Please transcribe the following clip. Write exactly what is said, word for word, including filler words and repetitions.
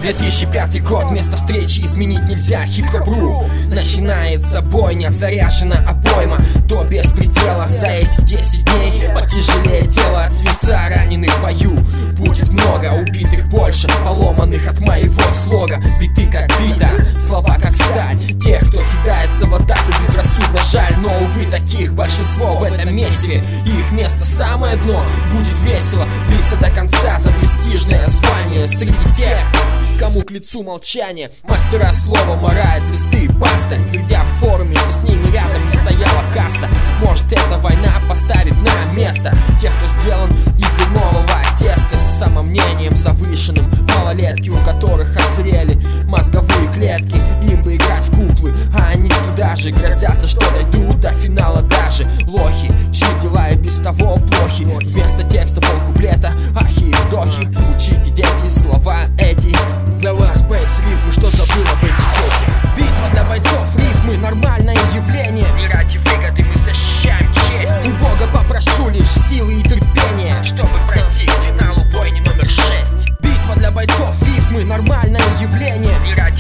две тысячи пятый год, место встречи изменить нельзя. Хип-хоп.ру, начинается бойня, заряжена обойма до беспредела. За эти десять дней потяжелее тело от свинца, раненых в бою будет много, убитых больше, поломанных от моего слога. Биты как бита, слова как сталь, тех, кто кидается в атаку безрассудно жаль. Но, увы, таких большинство в этом месте, их место самое дно. Будет весело биться до конца за престижное звание среди тех, кому к лицу молчание. Мастера слова марают листы и паста, твердя в форуме, что с ними рядом не стояла каста. Может, эта война поставит на место тех, кто сделан из дерьмового теста, с самомнением завышенным. Малолетки, у которых озрели мозговые клетки, им бы играть в куклы, а они туда же грозятся, что дойдут до финала даже. Лохи, чьи дела и без того плохи, вместо текста полкуплета ахи и вздохи. Учите, дети, слова эти для вас, бейтс, рифмы, что забыл об этикете. Битва для бойцов, рифмы, нормальное явление. Не ради выгоды мы защищаем честь. У Бога попрошу лишь силы и терпения, чтобы пройти к финалу бойни номер шесть. Битва для бойцов, рифмы, нормальное явление. Не ради